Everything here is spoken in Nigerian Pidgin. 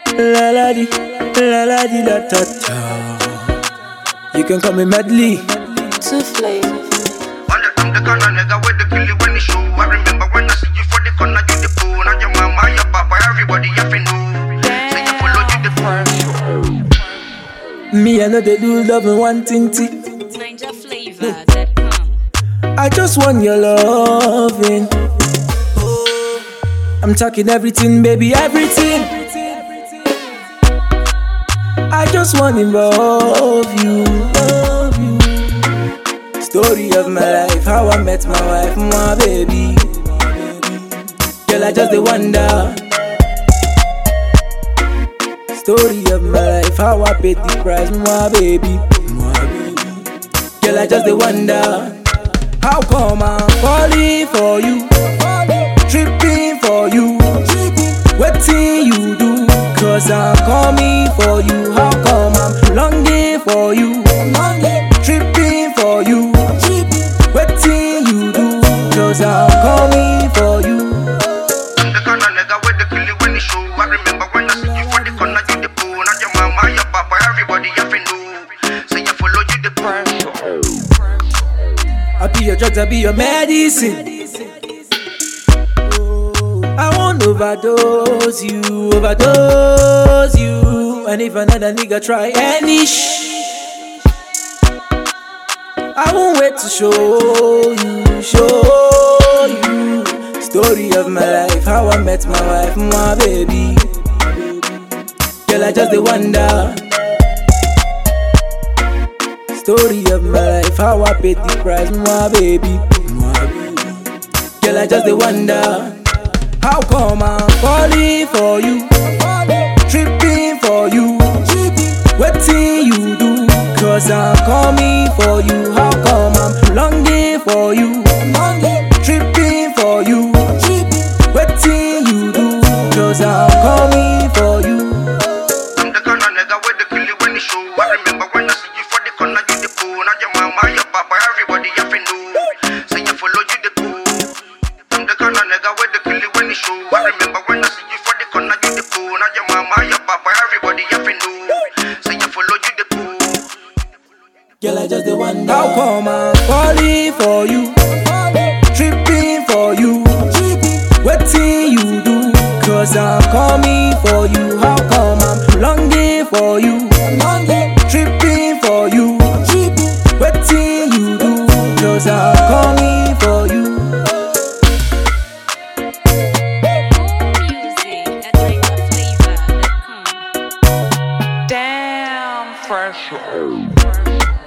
La la di, la la di da ta ta. You can call me Medley. Too flavor. I'm the kind of nigga with the killie when the show. I remember when I see you for the corner, you the fool. Now your mama, your papa, everybody you fi know. Say you follow you the first. Me, I know they do love and wanting tea. I just want your loving. I'm talking everything, baby, everything. I just want involve you, love you. Story of my life, how I met my wife, my baby. Girl, I just wonder. Story of my life, how I paid the price, my baby. Girl, I just wonder. How come I'm falling for you, tripping for you, waiting you do, cause I'm coming for you. How come I'm longing for you, tripping for you, waiting you do, cause I'm coming for you. I'm the kind of nigga with the killie when the show. I remember when I see you for the corner, you the fool. Now your mama, your papa, everybody you fi know. Say you follow you the first. I be your drugs, I be your medicine. I won't overdose you. And if another nigga try any I won't wait to show you. Story of my life, how I met my wife, my baby. Girl, I just wonder. Story of my life, how I paid the price, my baby. Girl, I just wonder. How come I'm falling for you, tripping for you, waiting you do, cause I'm coming for you. How come I'm longing for you, tripping for you, waiting you do, cause I'm coming for you. I'm the kind of nigga with the killie when the show. I remember when I see you for the corner, you the fool. Now your mama, your papa, everybody you fi know. Say you follow you the fool. I'm the kind of nigga with the killie when the show. I remember when I see you for the corner, you the fool. Now your mama, your papa, everybody you fi know. Say you follow you the fool. Girl, I just wonder. How come I'm falling for you, tripping for you, waiting you do, cause I'm coming for you. How come I'm longing for you, tripping for you, waiting you do, cause I'm coming for you. Damn fresh.